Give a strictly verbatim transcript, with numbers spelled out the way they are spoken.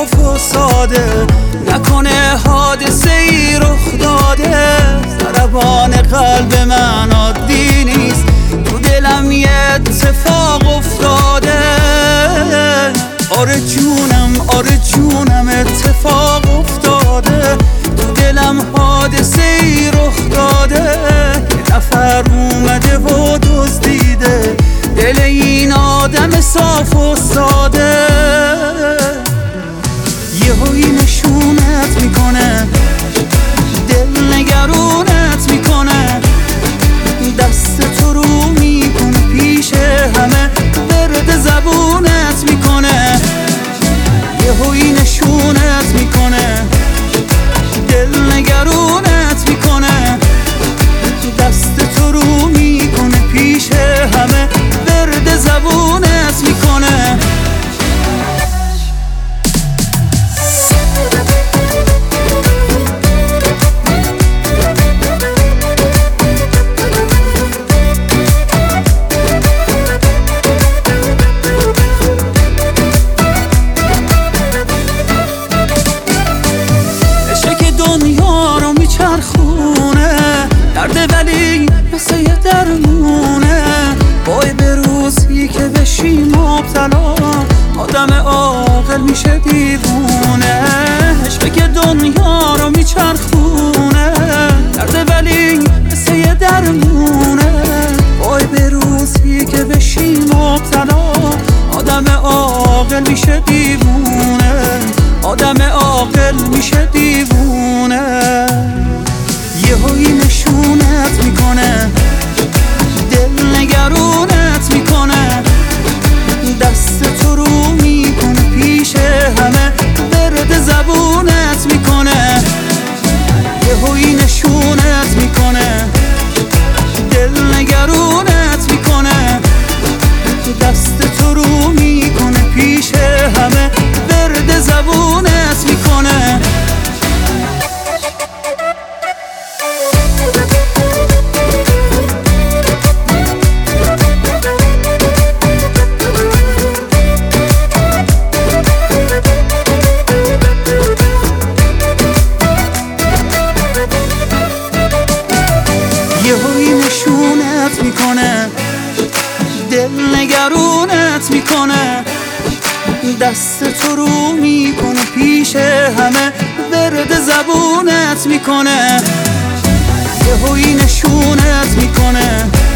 صاف و ساده، نکنه حادثه ای رخ داده. ضربان قلب من عادی نیست، تو دلم یه اتفاق افتاده. آره جونم آره جونم اتفاق افتاده، تو دلم حادثه ای رخ داده. یه نفر اومده و دزدیده دل این آدم صاف و ساده. یهویی نشونت میکنه، دل نگرونت میکنه، دست تو رو میکنه پیش همه، ورد زبونت میکنه. یهویی نشونت میکنه، دل نگرونت میکنه، دست تو رو میکنه پیش همه، ورد زبونت میکنه. دنیا رو میچرخونه، درده ولی مثل یه درمونه. وای به روزی که بشی مبتلا، آدم عاقل میشه دیوونه. عشقی که دنیا رو میچرخونه، درده ولی مثل یه درمونه. وای به روزی که بشی مبتلا، آدم عاقل میشه دیوونه، آدم عاقل میشه دیوونه. یهویی نشونت میکنه، دل نگرونت میکنه، دست تو رو میکنه پیش همه، ورد زبونت میکنه. یهویی نشونت میکنه، دل نگرونت میکنه، دست تو رو میکنه پیش همه، ورد زبونت میکنه. یهویی نشونت میکنه، دل نگرونت میکنه، دست تو رو میکنه پیش همه، ورد زبونت میکنه. یهویی نشونت میکنه،